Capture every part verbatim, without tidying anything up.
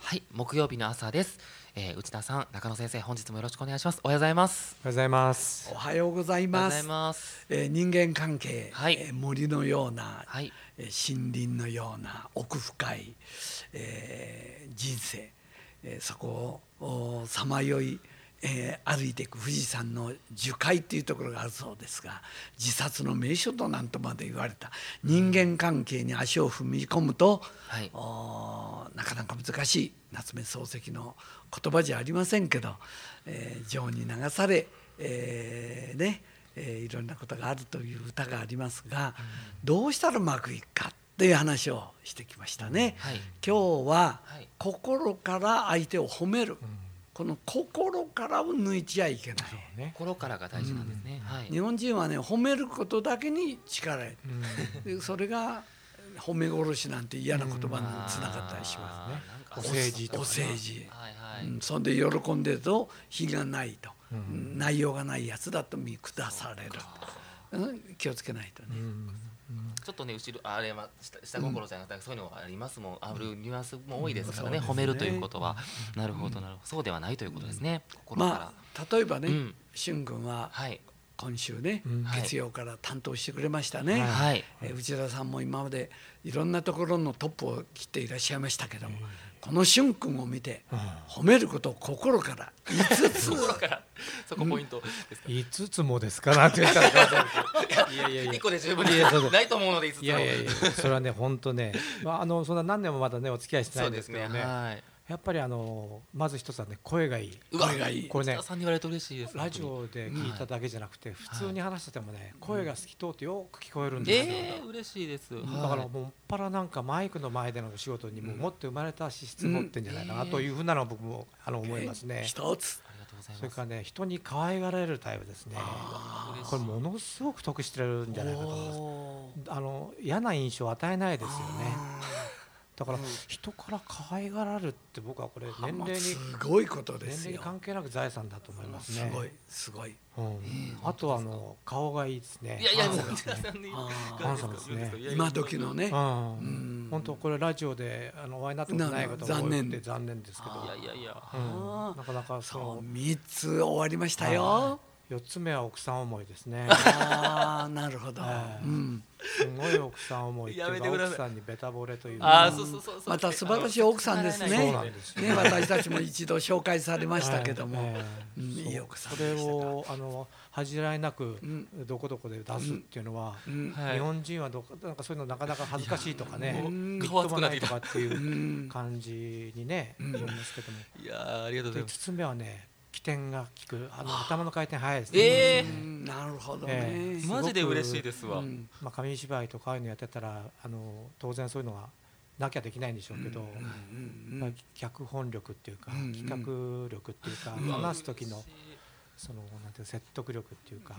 はい、木曜日の朝です、えー、内田さん、中野先生、本日もよろしくお願いします。おはようございます。 おはようございます。 おはようございます。ますえー、人間関係、 はい、 えー、森のような、 はい、 えー、森林のような奥深い、えー、人生、えー、そこをさまよい、えー、歩いていく富士山の樹海っていうところがあるそうですが、自殺の名所となんとまで言われた人間関係に足を踏み込むと、はい、おなかなか難しい夏目漱石の言葉じゃありませんけど、えー、情に流され、えーねえー、いろんなことがあるという歌がありますが、うん、どうしたらうまくいくかっていう話をしてきましたね、はい、今日は、はい、心から相手を褒める、うん、この心からを抜いちゃいけない、 ね、心からが大事なんですね、うんはい、 日本人はね褒めることだけに力入れる、うん、でそれが褒め殺しなんて嫌な言葉につながったりしますね。 お世辞とか、ね、 お世辞、はいはい、うん、そんで喜んでると非がないと、うん、内容がないやつだと見下される、うん、気をつけないとね、うんうん、 ちょっとね後ろあれは 下, 下心じゃなくて、うん、そういうのがありますもん、あるニュアンスも多いですからね、うん、褒めるということは、うん、なるほどなるほど、そうではないということですね、うん、心から、 まあ、例えばね、うん、俊君は、はい今週ね、うん、月曜から担当してくれましたね、はい、えー、内田さんも今までいろんなところのトップを切っていらっしゃいましたけども、うん、この俊君を見て、うん、褒めることを心からいつつ心からそこポイントですか、 いつつもですかなんて言ったらいやいやいやいっこで十分にないと思うのでいつつも、いやいやいやそれはね本当ね、まあ、あのそんな何年もまだねお付き合いしてないんですけどね、そうですね、はい、やっぱりあのまず一つはね声がいい、 声がいい、これねさんに言われると嬉しいです。 ラジオで聞いただけじゃなくて、普通に話しててもね、声が透き通ってよく聞こえるんですよ。 えー、嬉しいです。 だからもうっぱらなんかマイクの前での仕事にももっと生まれた資質持ってんじゃないかなというふうなのは僕もあの思いますね。 一つ。 それからね人に可愛がられるタイプですね。これものすごく得してるんじゃないかと思います。あの嫌な印象を与えないですよね。だから人から可愛がられるって僕はこれ年齢にすごいことですよ。 年齢に関係なく財産だと思いますね。 すごいすごい。 うん、あとはあの顔がいいですね。 いやいやハンサムですね。 今時のね。 本当これラジオであのお会いになったことない方が多くて残念ですけど。 いやいやいや。 なかなかそう三つ終わりましたよ。 四つ目は奥さん思いですね。 ああなるほど。 すごい奥さん思いっていうか奥さんにベタ惚れという。 ああそうそうそうそう。また素晴らしい奥さんですね。そうなんですね。私たちも一度紹介されましたけども、いい奥さんでした。 それをあの恥じらいなくどこどこで出すっていうのは、日本人はどなんかそういうのなかなか恥ずかしいとかね、みっともないとかっていう感じにね思いますけども。 いやありがとうございます。 五つ目はね。起点が効く、あの頭の回転早いですね。 えー、なるほどね、 えー、マジで嬉しいですわ。 まあ紙芝居とかああいうのやってたらあの当然そういうのはなきゃできないんでしょうけど、まあ、脚本力っていうか、うん、企画力っていうか、うん、話す時のそのなんていう説得力っていうか、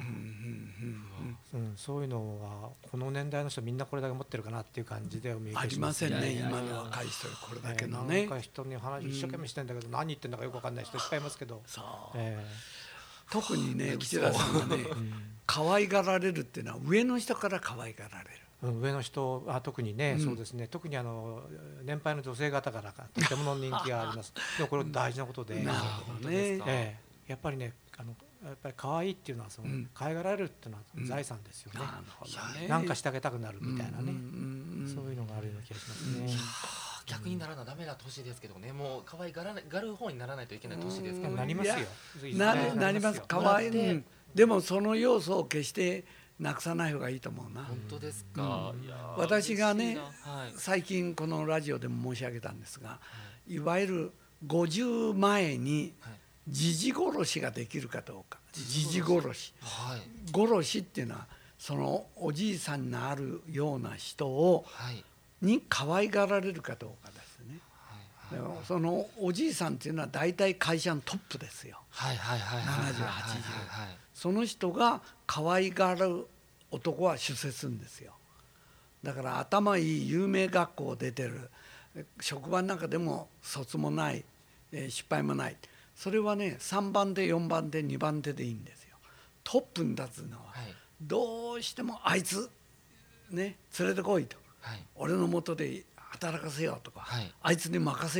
そういうのはこの年代の人みんなこれだけ持ってるかなっていう感じでお見受けします。 ありませんね今の若い人これだけのね。 なんか人に話一生懸命してんだけど、うん、何言ってんだかよく分かんない人いっぱいいますけど。 そう、えー、特にね内田さんがね、うん、可愛がられるっていうのは上の人から可愛がられる。 上の人は特にね、うん、そうですね、特にあの年配の女性方からとてもの人気があります。でもこれ大事なことで、 なるほどね、 えー、やっぱりねあのやっぱり可愛いっていうのはその、うん、可愛がられるっていうのは財産ですよね。うん、なんかしてあげたくなるみたいなね、うんうん、そういうのがあるような気がしますね。 逆にならなダメな年ですけどね、もう可愛がらがる方にならないといけない年ですけど、 なりますよ。 な, なります。可愛い、うん、でもその要素を決してなくさない方がいいと思うな。 本当ですか。 うん、いや私がね、はい、最近このラジオでも申し上げたんですが、はい、いわゆるごじゅう前にじじ殺しができるかどうか。じじ殺し、はい、殺しっていうのはそのおじいさんになるような人を、はい、に可愛がられるかどうかですね。はいはいはい、そのおじいさんっていうのは大体会社のトップですよ。ななじゅうはちじゅうその人が可愛がる男は出世するんですよ。だから頭いい有名学校を出てる職場の中でも卒もない、えー、失敗もない、それはねさんばん手よんばん手にばん手でいいんですよ。トップに立つのは、はい、どうしてもあいつね連れてこいと、はい、俺の下で働かせようとか、はい、あいつに任せようとか、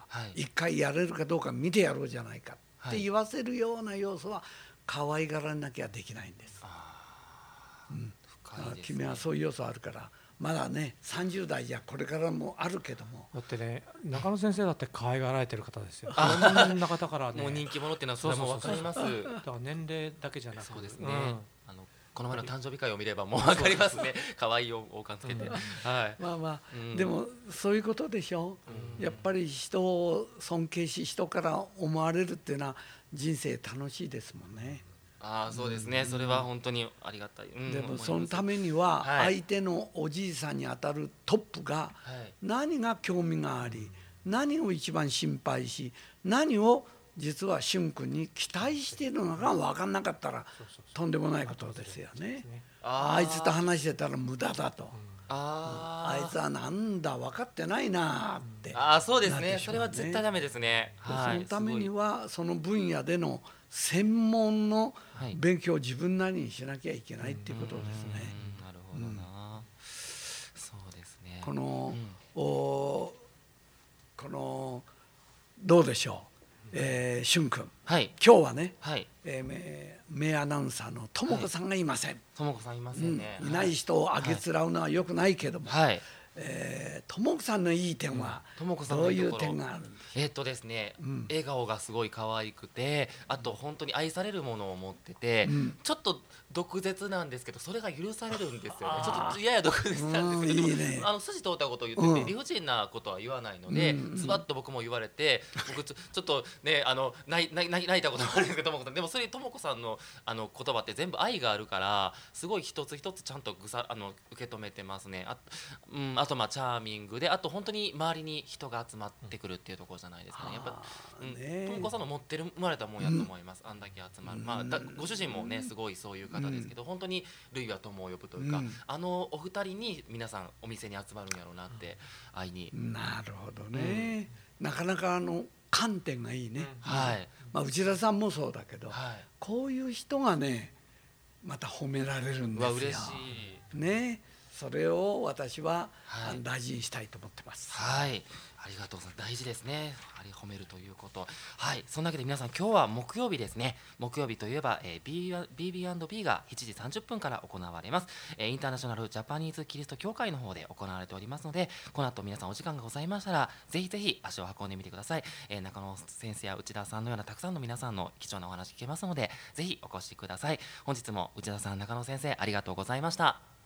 一回やれるかどうか見てやろうじゃないかって言わせるような要素は可愛がらなきゃできないんです。うん、深いですね。君はそういう要素あるからまだねさんじゅう代じゃこれからもあるけども。 だってね中野先生だって可愛がられてる方ですよ。いろんな方からね。 もう人気者っていうのはそれも分かります。 だから年齢だけじゃなくて。 そうですね。あのこの前の誕生日会を見ればもう分かりますね。可愛い王冠つけて。はい。 まあまあでもそういうことでしょ。やっぱり人を尊敬し人から思われるっていうのは人生楽しいですもんね。 ああそうですね、うん、それは本当にありがたい、 うん、でもそのためには相手のおじいさんにあたるトップが何が興味があり何を一番心配し何を実は俊君に期待しているのか分かんなかったらとんでもないことですよね。あ, あいつと話してたら無駄だと、うん、あ, あいつはなんだ分かってないなって、 うん、ああそうですね、それは絶対ダメですね、 はい、そのためにはその分野での専門の勉強を自分なりにしなきゃいけないっていうことですね。 なるほどな、うん、そうですね。 この、うん、おこのどうでしょう、えー、俊君、はい、今日はね、はい、えー、名アナウンサーのとも子さんがいません。 とも子さんいませんね、 うん、いない人をあげつらうのはよくないけども、はい、えー、とも子さんのいい点はどういう点があるんですか。 えっとですね、うん、笑顔がすごい可愛くて、あと本当に愛されるものを持ってて、うん、ちょっと毒舌なんですけどそれが許されるんですよね。ちょっとやや毒舌なんですけど、いい、ね、あの筋通ったことを言ってて、うん、理不尽なことは言わないので、うん、ズバッと僕も言われて、僕ちょ、ちょっとねあの泣い泣いたこともあるんですけど、とも子さんでもそれとも子さんのあの言葉って全部愛があるからすごい一つ一つちゃんとぐさあの受け止めてますね。あ、うん、あとまあチャーミングで、あと本当に周りに人が集まってくるっていうところじゃないですかね。やっぱとも子さんの持ってる生まれたもんやと思います、うん、あんだけ集まる、まあ、だご主人もねすごいそういう方ですけど、うん、本当に類は友を呼ぶというか、うん、あのお二人に皆さんお店に集まるんやろうなって愛に。 なるほどね、うん、なかなかあの観点がいいね、うん、はい、まあ、内田さんもそうだけど、はい、こういう人がねまた褒められるんですよ。 嬉しいね、それを私は、はい、大事にしたいと思ってます。 はい、ありがとうございます。大事ですね、やはり褒めるということ。はい、そんなわけで皆さん今日は木曜日ですね。木曜日といえば、えー、ビービービーアンドビー がしちじさんじゅっぷんから行われます、えー、インターナショナルジャパニーズキリスト教会の方で行われておりますので、この後皆さんお時間がございましたらぜひぜひ足を運んでみてください。えー、中野先生や内田さんのようなたくさんの皆さんの貴重なお話聞けますのでぜひお越しください。本日も内田さん、中野先生ありがとうございました。